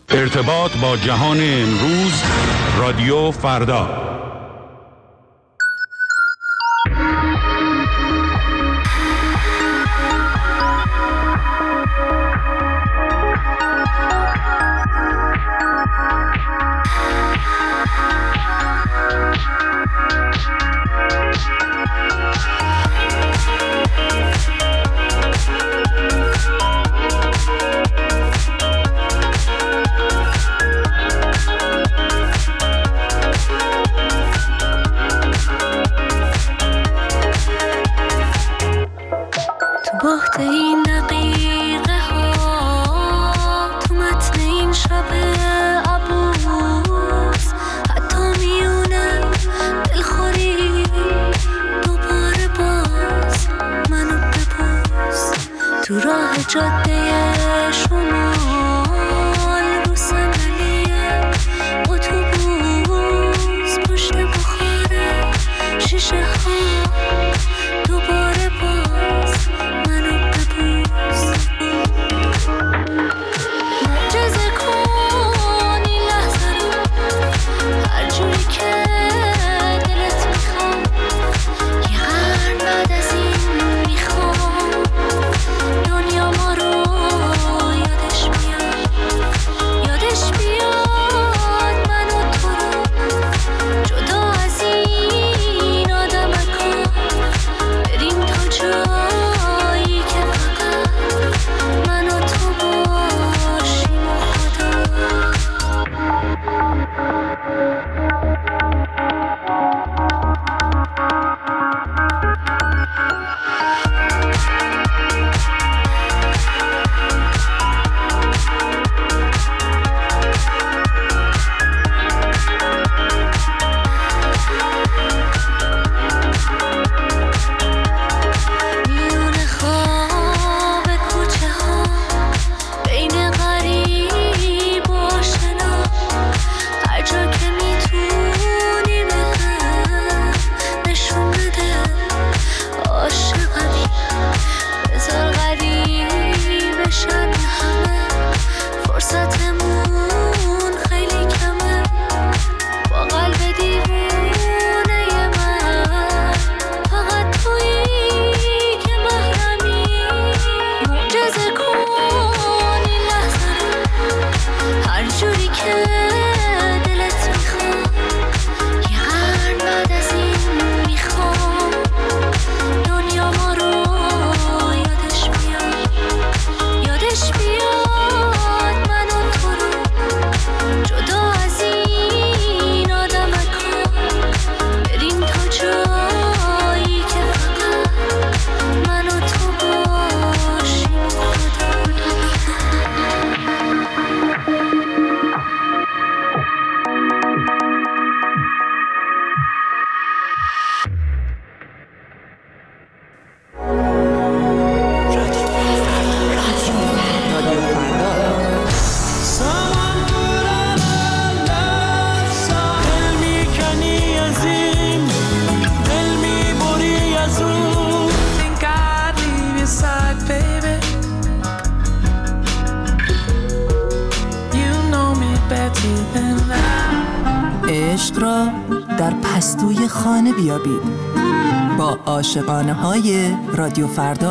ارتباط با جهان امروز، رادیو فردا. عشق را در پستوی خانه بیابید با عاشقانه های رادیو فردا.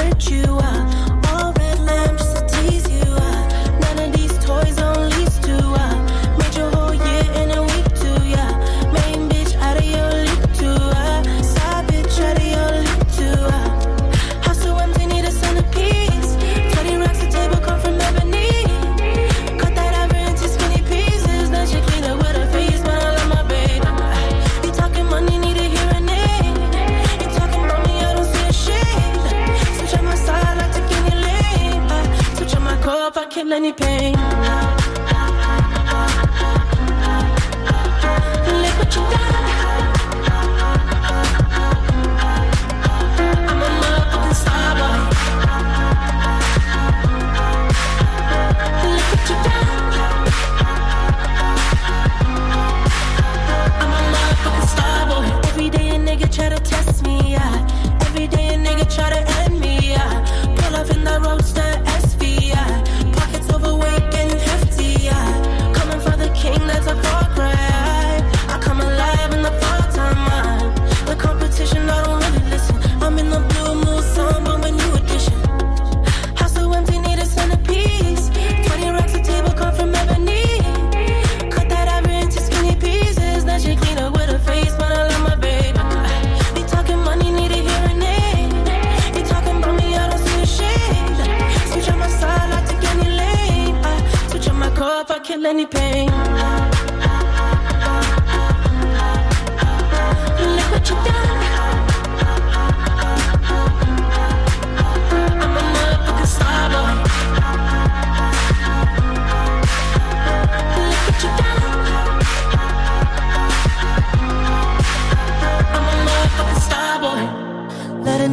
All red lamps to tease you. None of these toys on lease to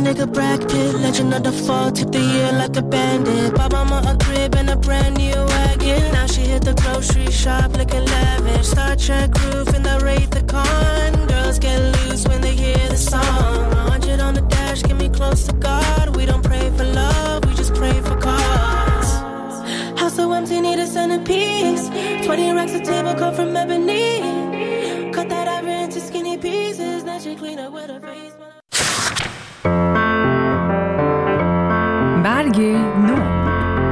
nigga Brad Pitt, legend of the fall, took the year like a bandit. Bought mama a crib and a brand new wagon. Now she hit the grocery shop looking lavish. Star Trek roof in the Wraith the Con. Girls get loose when they hear the song. 100 on the dash, get me close to God. We don't pray for love, we just pray for cause. House so empty, need a centerpiece. 20 racks of table cut from ebony. Cut that ivory into skinny pieces. Then she clean up with her face. برگ نو.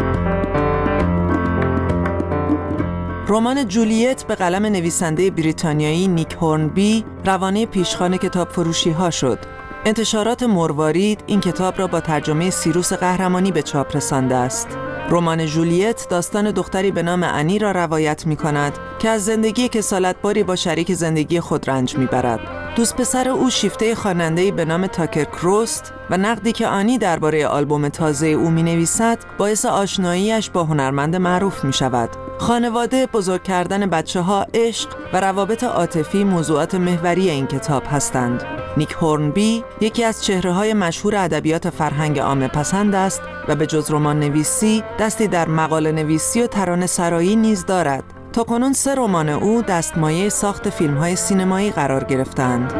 رمان جولیت به قلم نویسنده بریتانیایی نیک هورنبی روانه پیشخوان کتاب فروشی ها شد. انتشارات مروارید این کتاب را با ترجمه سیروس قهرمانی به چاپ رسانده است. رمان جولیت داستان دختری به نام انی را روایت می کند که از زندگی کسالتباری با شریک زندگی خود رنج می برد. دوست پسر او شیفته خواننده‌ای به نام تاکر کروست و نقدی که آنی درباره آلبوم تازه او می نویسد باعث آشناییش با هنرمند معروف می شود. خانواده، بزرگ کردن بچه‌ها، عشق و روابط عاطفی موضوعات محوری این کتاب هستند. نیک هورنبی یکی از چهره‌های مشهور ادبیات فرهنگ عامه پسند است و به جز رمان نویسی دستی در مقاله نویسی و ترانه سرایی نیز دارد. تاکنون 3 رمان او دستمایه ساخت فیلم‌های سینمایی قرار گرفتند.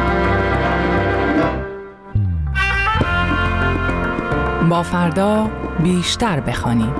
با فردا بیشتر بخوانیم.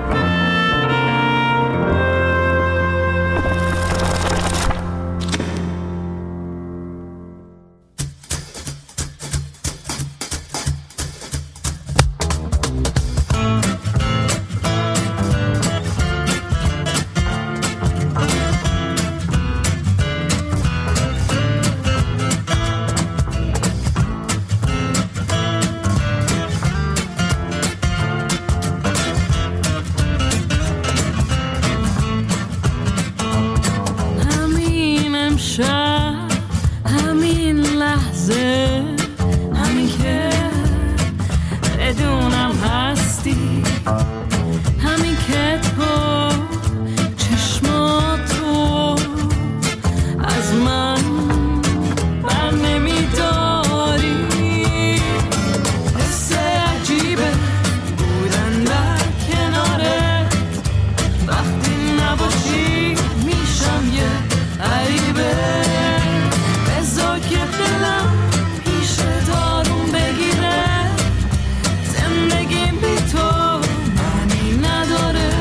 همین لحظه، همین که بدونم هستی، همین که تو چشماتو از من بر نمیداری. حس عجیبه بودن در کنارت، وقتی نباشی میشم یه غریبه. بذار که دلم پیش دارون بگیره، زندگیم بی تو معنی نداره.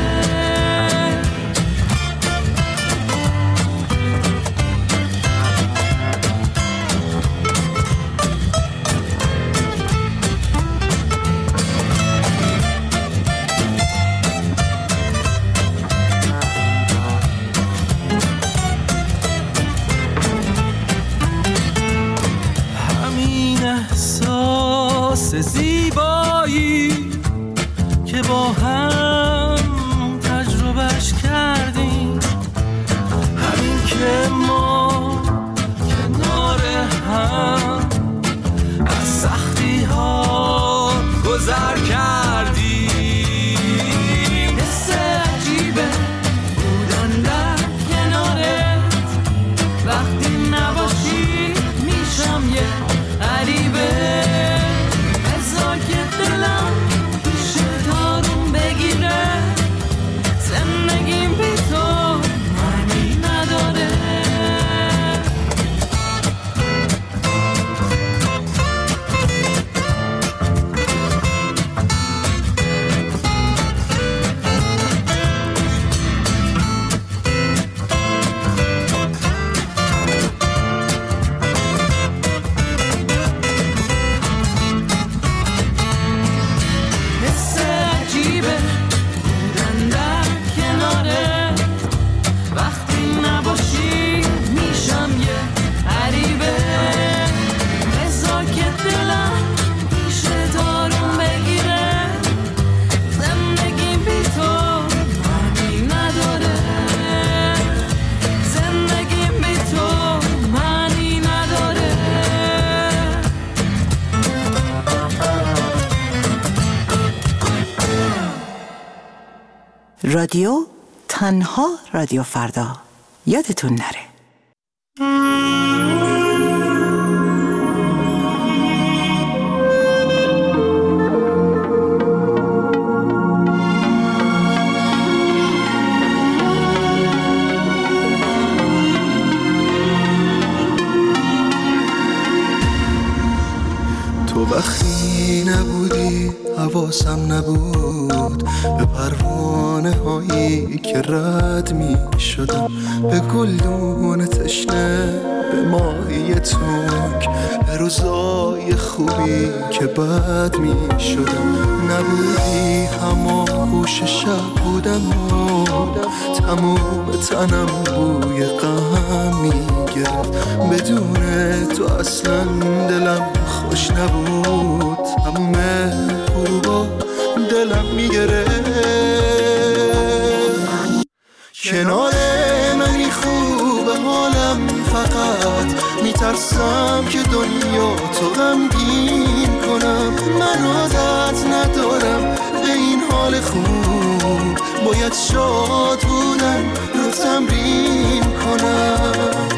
احساس زیبایی که با هم تجربهش کردیم، همین که ما کنار هم از سختی ها گذر کردیم. حس عجیبه بودن در کنارت، وقتی نباشی میشم یه غریبه. بذار که دلم پیش دارون بگیره، زندگیم بی تو معنی نداره. رادیو تنها رادیو فردا، یادتون نره. وقتی نبودی حواسم نبود به پروانه هایی که رد می شدم، به گلدون تشنه، به ماهی تنگ، به روزای خوبی که بد می شدم. نبودی هما گوش شب بودم و تموم تنم بوی غم می گرفت. بدون تو اصلا دلم خوش نبود، تموم خوبا دلم می گرفت. کنار منی خوبه حالم، فقط میترسم که دنیا تو غمگین کنم. من عادت ندارم به این حال خوب، باید شاد بودن رو تمرین کنم.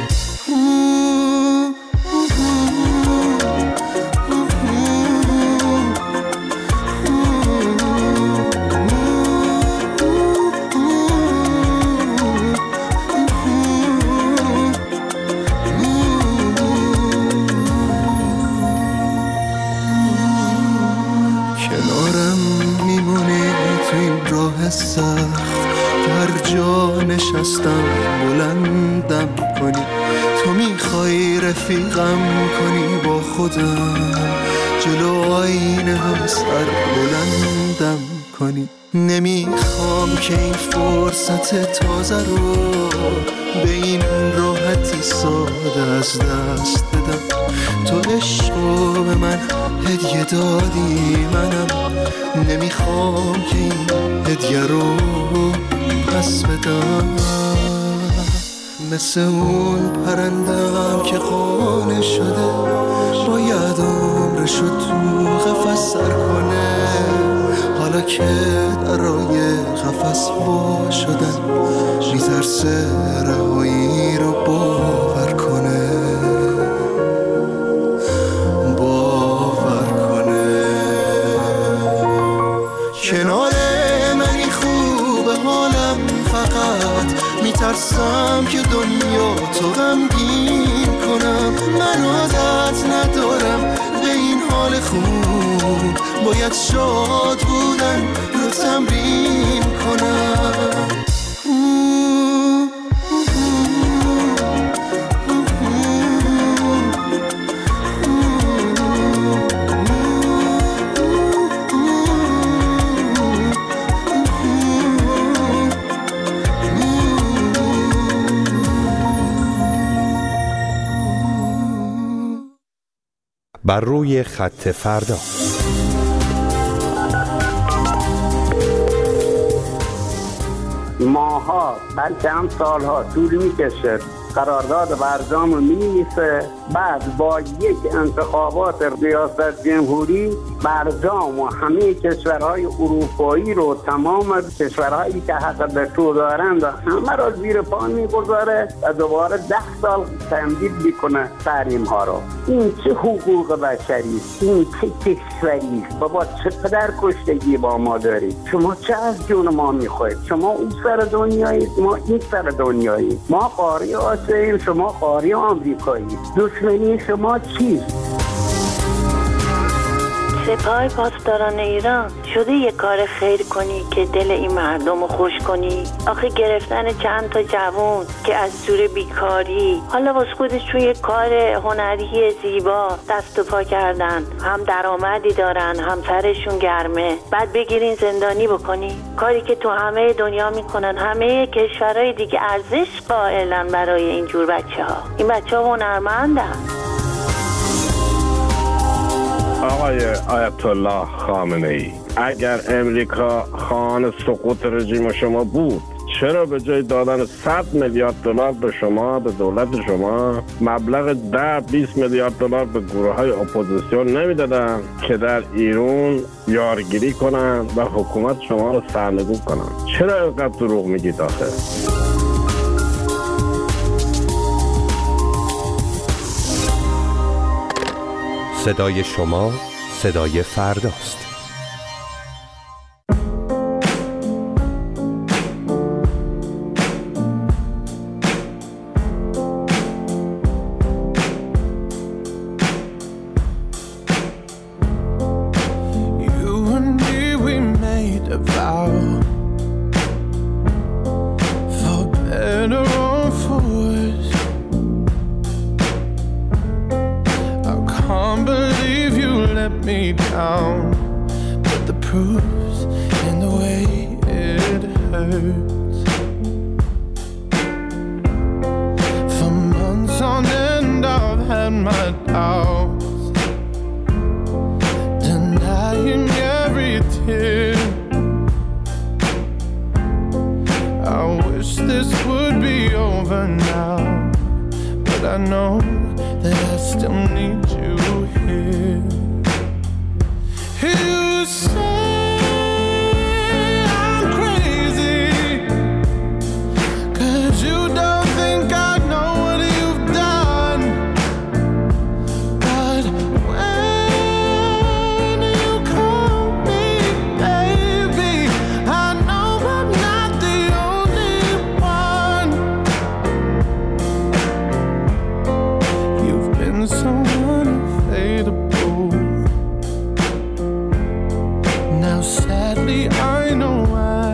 سخت که هر جا نشستم بلندم کنی، تو میخوای رفیقم کنی با خودم، جلو آینه هم سر بلندم کنی. نمیخوام که این فرصت تازه رو به این راحتی ساده از دست بدم. تو عشقو به من هدیه دادی، منم نمیخوام که این هدیه رو پس بدم. مثل اون پرندم که قانع شده، باید عمرشو تو قفس سر کنه. حالا که درای قفس وا شدن، میترسه رهایی رو باور کنه. کنار منی خوبه حالم، فقط میترسم که دنیا تو غمگین کنم. من عادت ندارم به این حال خوب، باید شاد بودن رو تمرین کنم. بر روی خط فردا. ماها بلکه هم سالها طول میکشه قرارداد برجام رو می‌نویسه، بعد با یک انتخابات ریاست جمهوری برجام و همه کشورهای اروپایی رو، تمام کشورهایی که حق به تو دارند همه را زیر پا میگذاره و دوباره 10 سال تمدید میکنه تحریم ها رو. این چه حقوق بشری است؟ این چه کشوری است؟ بابا چه پدر کشتگی با ما دارید؟ شما چه از جون ما میخواید؟ شما اون سر دنیایید، ما این سر دنیایید. ما قاره آسیاییم، شما قاره آمریکایی. دشمنی شما چیست؟ سپاه پاسداران ایران شده یه کار خیر کنی که دل این مردم رو خوش کنی؟ آخه گرفتن چند تا جوون که از زور بیکاری حالا واسه خودشون یه کار هنری زیبا دست و پا کردن، هم درآمدی دارن هم سرشون گرمه، بعد بگیرین زندانی بکنی؟ کاری که تو همه دنیا میکنن، همه کشورهای دیگه ارزش قائلن برای اینجور بچه‌ها. این بچه‌ها هنرمندن. آقای آیت الله خامنه‌ای، اگر امریکا خواهان سقوط رژیم شما بود، چرا به جای دادن 100 میلیارد دلار به شما، به دولت شما، مبلغ 10-20 میلیارد دلار به گروه‌های اپوزیسیون نمیدادن که در ایران یارگیری کنن و حکومت شما رو سرنگون کنن؟ چرا اینقدر دروغ میگید آخه؟ صدای شما صدای فرداست. let me down, but the proof's in the way it hurts. For months on end I've had my doubts, denying every tear. I wish this would be over now, but I know that I still need you here. You say I'm crazy, 'cause you don't think I know what you've done. But when you call me baby, I know I'm not the only one. You've been so unfadable. Now sadly I know why.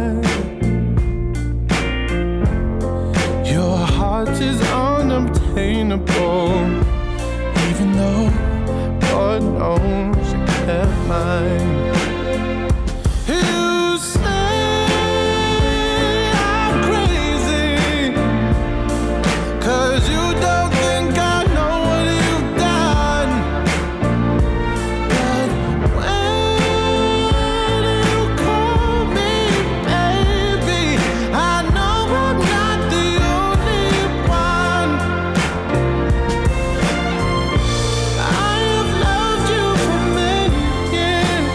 Your heart is unobtainable, even though God knows you kept mine. You say I'm crazy, 'cause you don't think I know what you've done. But when you call me baby, I know I'm not the only one. I have loved you for many years.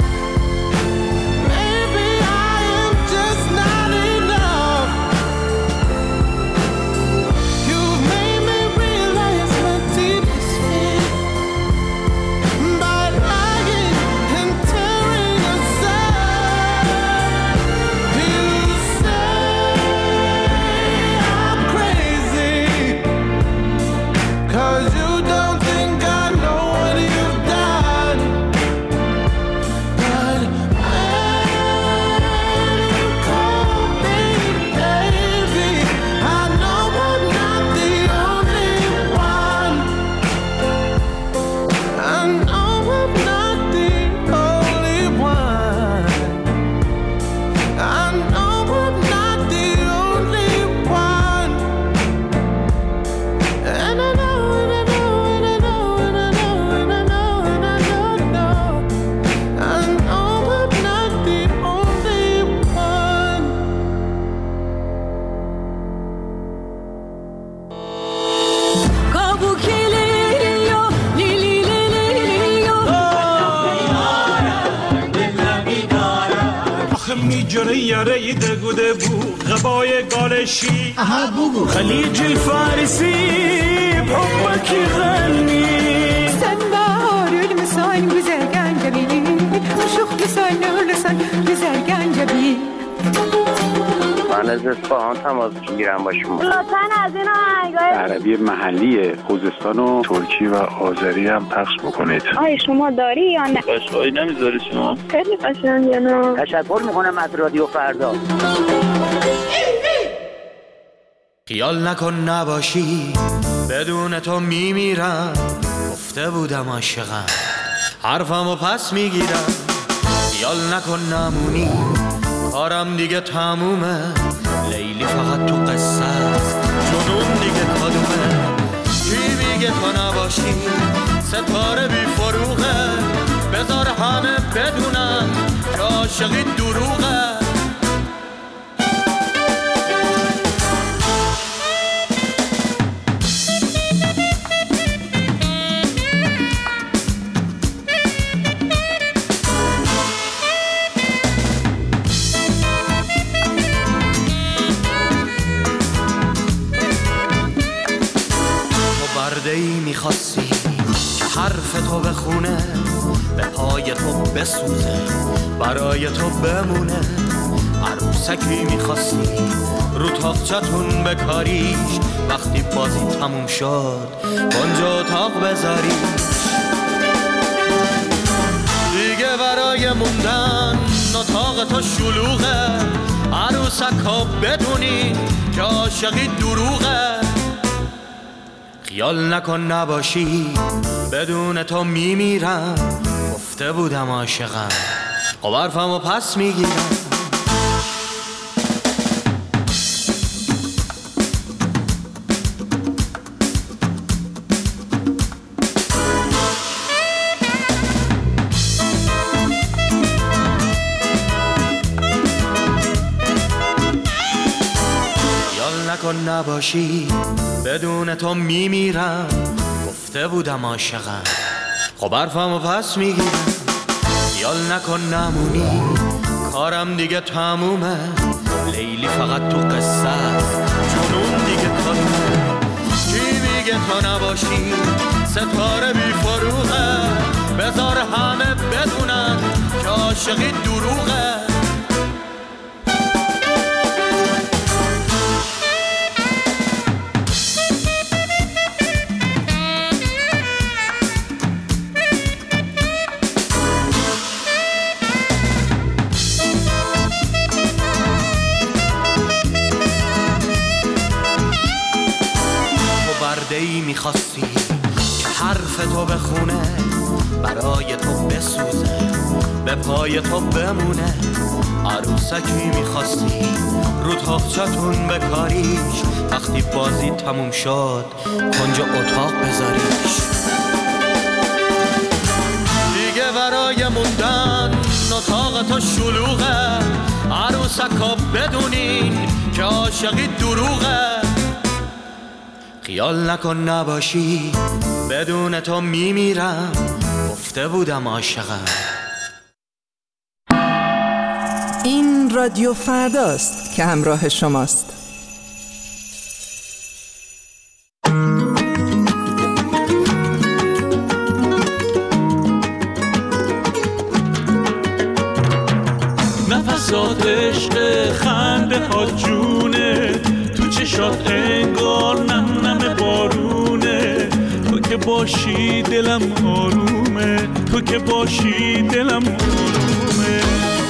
Maybe I am just not enough. You've made me realize my deepest fear by lying and tearing us up. You say I'm crazy, 'cause you don't think I know what you've done. But when you call me baby, I know I'm not the only one. I know I'm not the only one. I know I'm not the only one. And I know, and I know, and I know, and I know, and I know, and I know. I know I'm not the only one. آخه میجره یره دگوده بو غبای گالشی خلیج الفارسی بحبك يغني سنبار المسان وزرقان جبيني وشوخ لسان ولسان وزرقان جبيني. من از اصفهان تماس میگیرم با شما. لطفاً از این آهنگای عربی محلی خوزستان و ترکی و آذری هم پخش بکنید. آیا شما داری یا نه؟ قشقایی نمیذاری شما؟ خیلی قشنگه نه؟ تشکر میکنم از رادیو فردا. خیال نکن نباشی بدون تو میمیرم، گفته بودم عاشقم حرفمو پس میگیرم. خیال نکن نمونی کارم دیگه تمومه، لیلی فقط تو قصه است جنون دیگه کدومه. کی میگه تو نباشی ستاره بی فروغه، بذار همه بدونم که عاشقی دروغه. برده‌ای میخواستی که حرف تو بخونه، به پای تو بسوزه برای تو بمونه. عروسکی میخواستی رو تاقچتون بکاریش، وقتی بازی تموم شد اونجا اتاق بذاریش. دیگه برای موندن اتاق تو شلوغه، عروسکا بدونی که عاشقی دروغه. خیال نکن نباشی بدون تو میمیرم، گفته بودم عاشقم، خب حرفمو پس میگیرم. نکن نباشی بدون تو میمیرم، گفته بودم عاشقم، خب حرفمو پس میگیرم. خیال نکن نمونی کارم دیگه تمومه، لیلی فقط تو قصه است جنون دیگه کارمه. کی میگه تو نباشی ستاره بی فروغه، بذار همه بدونن که عاشقی دروغه. ای میخواستی که حرف تو بخونه، برای تو بسوزه به پای تو بمونه. عروسکی میخواستی رو تاقچتون بکاریش، وقتی بازی تموم شد کنج اتاق بذاریش. دیگه برای موندن اتاق تو شلوغه، عروسکا بدونین که عاشقی دروغه. خیال نکن نباشی بدون تو میمیرم، گفته بودم عاشقم. این رادیو فرداست که همراه شماست. نفسات عشق خنده ها جونه، تو چشات انگار نم نم بارونه. تو که باشی دلم آرومه، تو که باشی دلم آرومه.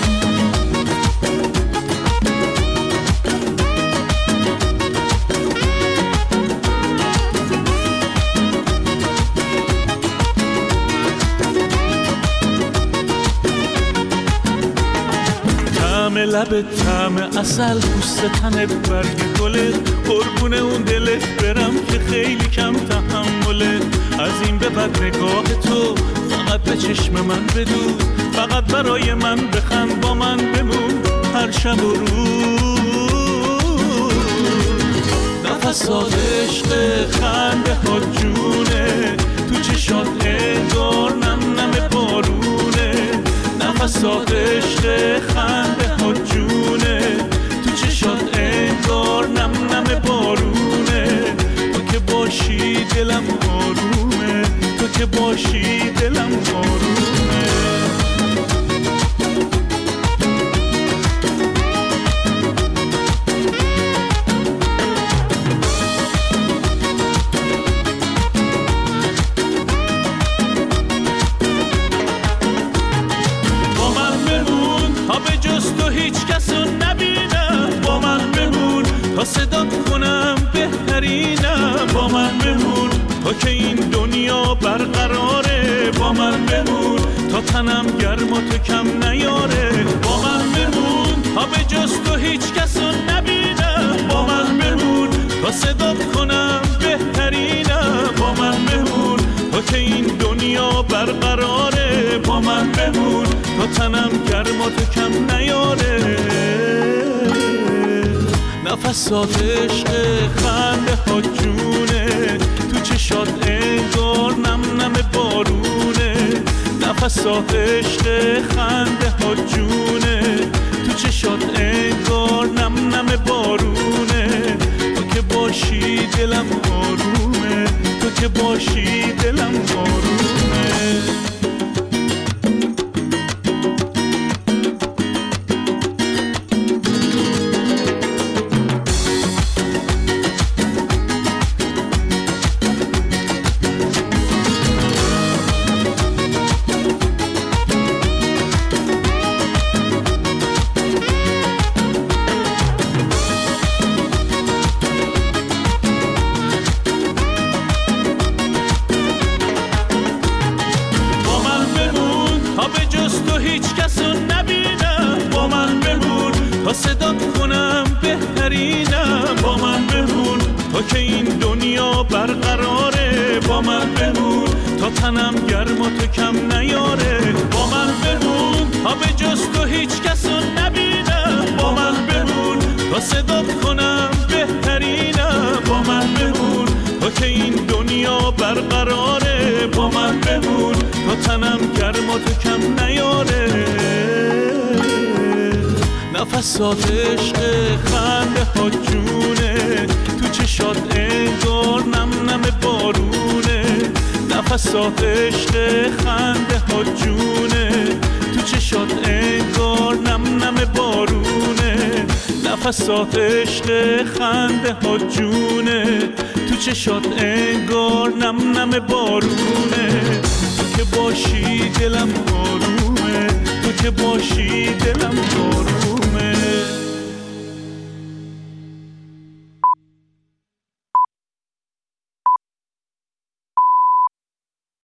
طعم لبت طعم عسل، پوست تنت برگ گلت، قربون اون دلت برم که خیلی کم تحملت. از این به بعد نگاه تو فقط به چشم من بدوز، فقط برای من بخند با من بمون هر شب و روز. نفسات عشق خنده ها جونه، تو چشات انگار نم نم بارونه. نفسات عشق خنده ها جونه، تو چشات انگار نم نم بارونه. تو که باشی دلم آرومه، تو که باشی دلم آرومه. صدا کنم بهترینم، با من بمون تا که این دنیا برقراره. با من بمون تا تنم گرم و تو کم نیاره. با من بمون تا به جز تو هیچ کس رو نبینم. با من بمون تا صدا کنم بهترینم. با من بمون تا که این دنیا برقراره. با من بمون تا تنم گرم و تو کم نیاره. نفسات عشق خنده ها جونه، تو چشات انگار نم نم بارونه. نفسات عشق خنده ها جونه، تو چشات انگار نم نم بارونه. تو که باشی دلم آرومه، تو که باشی دلم آرومه. تا صدا کنم بهترینم. با من بمون تا که این دنیا برقراره. با من بمون تا تنم گرم و تو کم نیاره. با من بمون تا به جز تو هیچ کس رو نبینم. با من بمون تا صدا کنم بهترینم. با من بمون تا که این دنیا برقراره. با من بمون تا تنم گرم و تو کم نیاره. نفسات عشق خنده ها جونه، تو چشات انگار نم نم بارونه. نفسات عشق خنده ها جونه، تو چشات انگار نم نم بارونه. نفسات عشق خنده ها جونه، تو چشات انگار نم نم بارونه. تو که باشی دلم آرومه، تو که باشی دلم آرومه.